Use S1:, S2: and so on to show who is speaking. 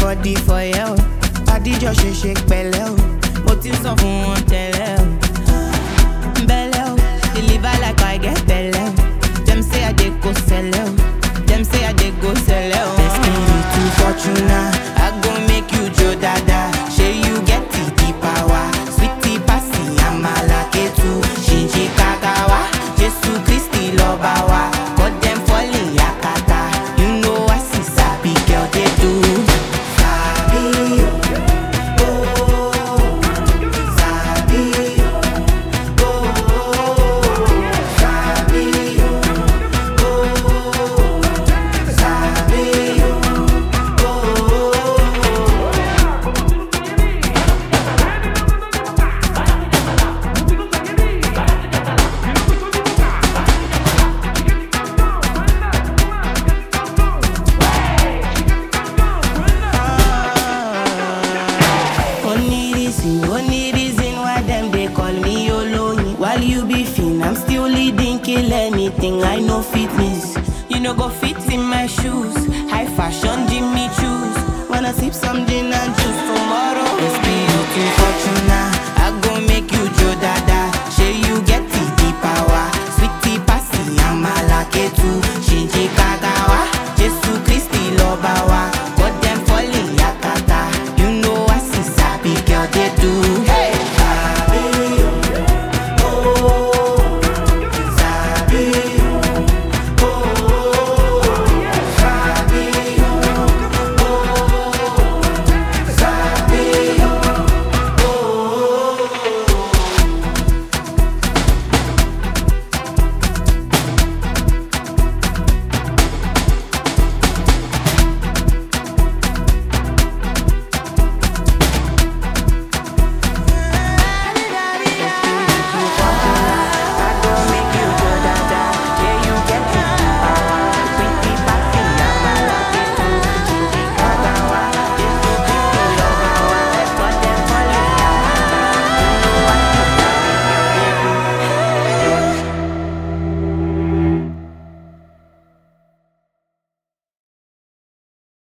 S1: body for you. Body just shake pẹ̀lẹ́ o. Mo ti sọ fún wọn tẹ́lẹ̀ o. Belle o, deliver like I get belle o. Them say I dey go sell o. Them say I dey go sell o. Destiny to Fortuna, I go make you Joe Dada. Shey you get the power, sweetie passy amala ketu, shinji kakawa, Jesu Christi loba wa. Got them falling yakata, you know I see sabi girl they do. Sabi oh, sabi oh, sabi oh, sabi oh. Only reason why them they call me Oloni. While you be fin, I'm still leading, kill anything. I know fitness, you know go fit in my shoes. High fashion, Jimmy choose. Wanna sip some gin and juice tomorrow? It's me looking Fortuna.